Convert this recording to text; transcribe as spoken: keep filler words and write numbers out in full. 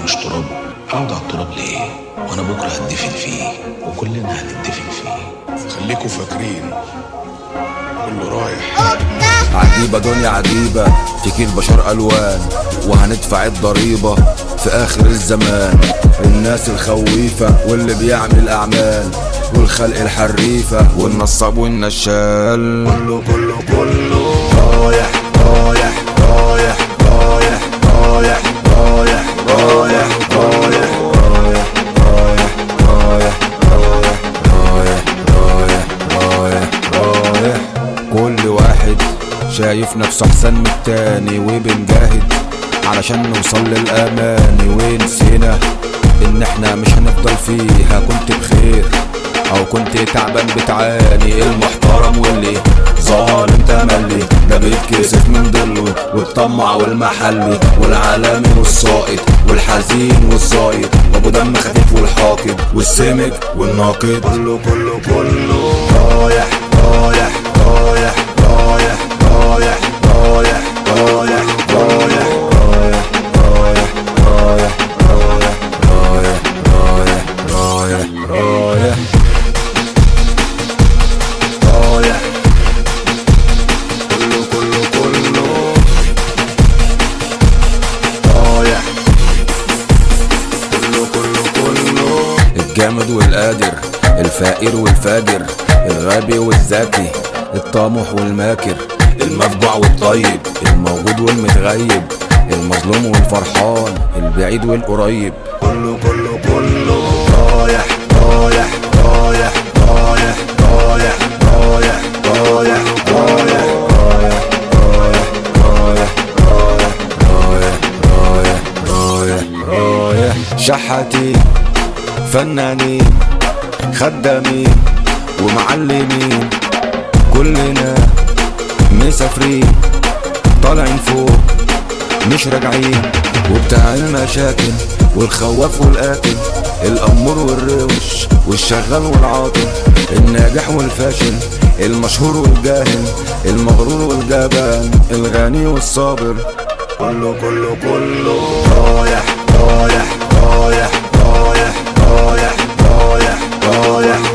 مش تراب، اقعد على التراب ليه وانا بكره هتدفن فيه وكلنا هنتدفن فيه. خليكوا فاكرين كله رايح. عجيبة دنيا عجيبة، فيك البشر ألوان وهندفع الضريبة في آخر الزمان. الناس الخويفة واللي بيعمل أعمال والخلق الحريفة والنصاب والنشال. كله كله كله رايح رايح رايح رايح رايح رايح رايح رايح رايح رايح رايح رايح رايح رايح. كل واحد شايف نفسه احسن من التاني وبنجاهد علشان نوصل للاماني، ونسينا ان احنا مش هنفضل فيها. كنت بخير او كنت تعبان بتعاني، المحترم واللي ظالم تملي ده بيتكسف من ضله، والطمع والمحلي والعالمي والساقط والحزين والزايد وابو دم خفيف والحاقد والسمج والناقد. كله كله كله رايح رايح رايح رايح رايح رايح رايح رايح رايح رايح رايح رايح رايح رايح رايح رايح رايح. كله كله كله رايح. كله كله كله الجامد والقادر، الفقير والفاجر، الغبي والذكي، الطامح والماكر، المفجوع والطيب، الموجود والمتغيب، المظلوم والفرحان، البعيد والقريب. كله كله كله رايح رايح رايح رايح رايح رايح رايح رايح رايح رايح رايح رايح رايح رايح رايح. شحاتين فنانين خدامين ومعلمين، كلنا مسافرين طالعين فوق مش راجعين. وبتاع المشاكل والخواف والقاتل، الأمور والروش والشغال والعاطل، الناجح والفاشل، المشهور والجاهل، المغرور والجبان، الغني والصابر. كله كله كله رايح رايح رايح رايح رايح رايح رايح